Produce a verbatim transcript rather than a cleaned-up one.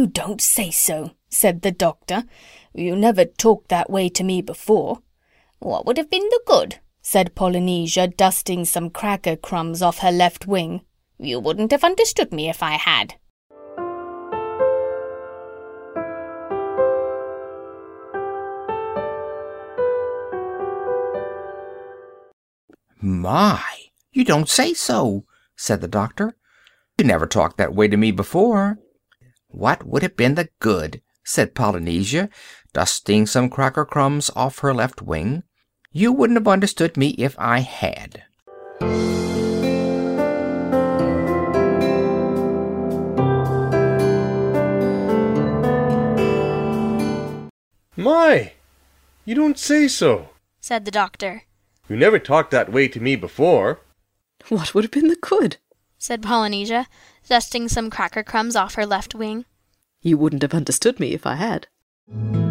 "You don't say so," said the doctor. "You never talked that way to me before." "What would have been the good?" said Polynesia, dusting some cracker crumbs off her left wing. "You wouldn't have understood me if I had." "My, you don't say so," said the doctor. "You never talked that way to me before." "What would have been the good?" said Polynesia, dusting some cracker crumbs off her left wing. "You wouldn't have understood me if I had." "My, you don't say so," said the doctor. "You never talked that way to me before." "What would have been the good?" said Polynesia, dusting some cracker crumbs off her left wing. "You wouldn't have understood me if I had."